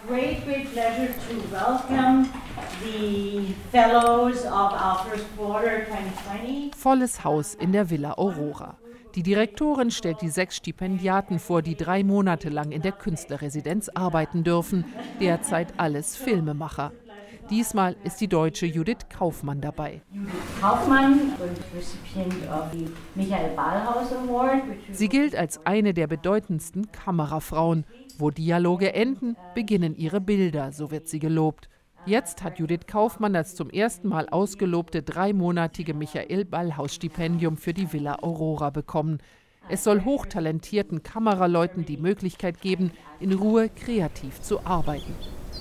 great pleasure to welcome the fellows of our first quarter 2020. Volles Haus in der Villa Aurora. Die Direktorin stellt die 6 Stipendiaten vor, die 3 Monate lang in der Künstlerresidenz arbeiten dürfen. Derzeit alles Filmemacher. Diesmal ist die Deutsche Judith Kaufmann dabei. Judith Kaufmann, recipient of the Michael Ballhaus Award. Sie gilt als eine der bedeutendsten Kamerafrauen. Wo Dialoge enden, beginnen ihre Bilder, so wird sie gelobt. Jetzt hat Judith Kaufmann das zum ersten Mal ausgelobte 3-monatige Michael-Ballhaus-Stipendium für die Villa Aurora bekommen. Es soll hochtalentierten Kameraleuten die Möglichkeit geben, in Ruhe kreativ zu arbeiten.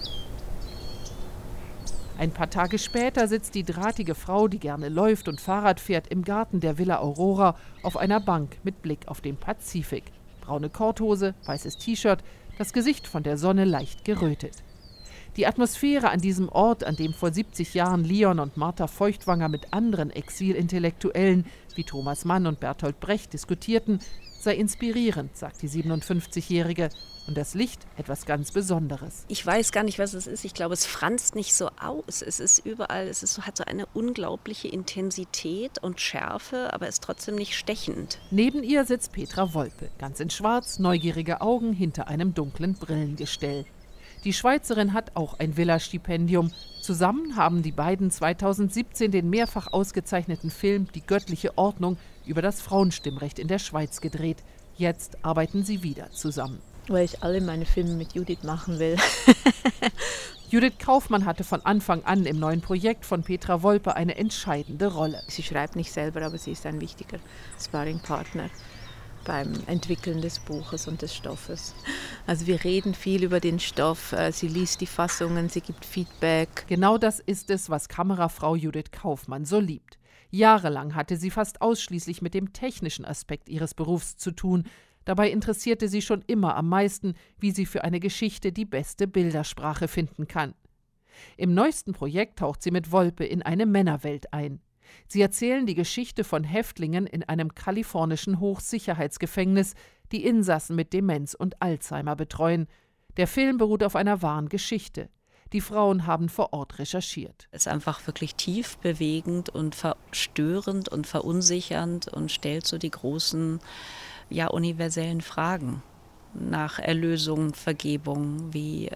Ein paar Tage später sitzt die drahtige Frau, die gerne läuft und Fahrrad fährt, im Garten der Villa Aurora auf einer Bank mit Blick auf den Pazifik. Braune Korthose, weißes T-Shirt, das Gesicht von der Sonne leicht gerötet. Die Atmosphäre an diesem Ort, an dem vor 70 Jahren Leon und Martha Feuchtwanger mit anderen Exilintellektuellen wie Thomas Mann und Bertolt Brecht diskutierten, sei inspirierend, sagt die 57-Jährige. Und das Licht etwas ganz Besonderes. Ich weiß gar nicht, was es ist. Ich glaube, es franzt nicht so aus. Es ist überall, hat so eine unglaubliche Intensität und Schärfe, aber ist trotzdem nicht stechend. Neben ihr sitzt Petra Wolpe, ganz in schwarz, neugierige Augen hinter einem dunklen Brillengestell. Die Schweizerin hat auch ein Villa-Stipendium. Zusammen haben die beiden 2017 den mehrfach ausgezeichneten Film Die göttliche Ordnung über das Frauenstimmrecht in der Schweiz gedreht. Jetzt arbeiten sie wieder zusammen. Weil ich alle meine Filme mit Judith machen will. Judith Kaufmann hatte von Anfang an im neuen Projekt von Petra Wolpe eine entscheidende Rolle. Sie schreibt nicht selber, aber sie ist ein wichtiger Sparringpartner beim Entwickeln des Buches und des Stoffes. Also wir reden viel über den Stoff, sie liest die Fassungen, sie gibt Feedback. Genau das ist es, was Kamerafrau Judith Kaufmann so liebt. Jahrelang hatte sie fast ausschließlich mit dem technischen Aspekt ihres Berufs zu tun. Dabei interessierte sie schon immer am meisten, wie sie für eine Geschichte die beste Bildersprache finden kann. Im neuesten Projekt taucht sie mit Wolpe in eine Männerwelt ein. Sie erzählen die Geschichte von Häftlingen in einem kalifornischen Hochsicherheitsgefängnis, die Insassen mit Demenz und Alzheimer betreuen. Der Film beruht auf einer wahren Geschichte. Die Frauen haben vor Ort recherchiert. Es ist einfach wirklich tief bewegend und verstörend und verunsichernd und stellt so die großen, universellen Fragen nach Erlösung, Vergebung. Wie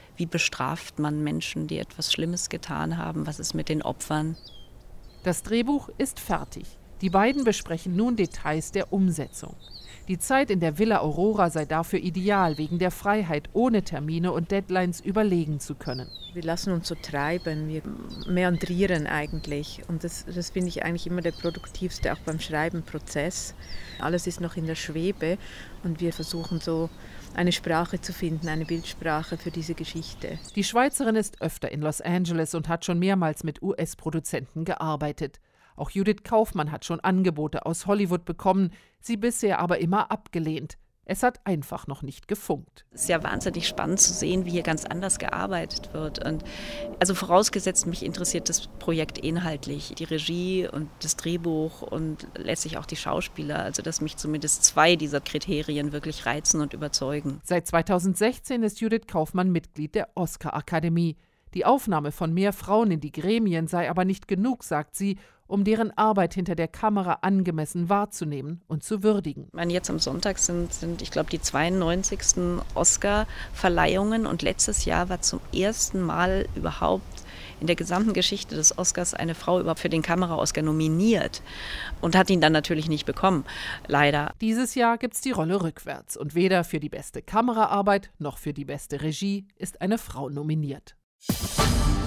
bestraft man Menschen, die etwas Schlimmes getan haben? Was ist mit den Opfern? Das Drehbuch ist fertig. Die beiden besprechen nun Details der Umsetzung. Die Zeit in der Villa Aurora sei dafür ideal, wegen der Freiheit, ohne Termine und Deadlines überlegen zu können. Wir lassen uns so treiben, wir meandrieren eigentlich. Und das finde ich eigentlich immer der produktivste, auch beim Schreibenprozess. Alles ist noch in der Schwebe und wir versuchen so eine Sprache zu finden, eine Bildsprache für diese Geschichte. Die Schweizerin ist öfter in Los Angeles und hat schon mehrmals mit US-Produzenten gearbeitet. Auch Judith Kaufmann hat schon Angebote aus Hollywood bekommen, sie bisher aber immer abgelehnt. Es hat einfach noch nicht gefunkt. Es ist ja wahnsinnig spannend zu sehen, wie hier ganz anders gearbeitet wird. Und also vorausgesetzt, mich interessiert das Projekt inhaltlich, die Regie und das Drehbuch und letztlich auch die Schauspieler. Also dass mich zumindest 2 dieser Kriterien wirklich reizen und überzeugen. Seit 2016 ist Judith Kaufmann Mitglied der Oscar-Akademie. Die Aufnahme von mehr Frauen in die Gremien sei aber nicht genug, sagt sie, um deren Arbeit hinter der Kamera angemessen wahrzunehmen und zu würdigen. Ich meine, jetzt am Sonntag sind ich glaube, die 92. Oscar-Verleihungen und letztes Jahr war zum ersten Mal überhaupt in der gesamten Geschichte des Oscars eine Frau überhaupt für den Kamera-Oscar nominiert und hat ihn dann natürlich nicht bekommen, leider. Dieses Jahr gibt's die Rolle rückwärts und weder für die beste Kameraarbeit noch für die beste Regie ist eine Frau nominiert.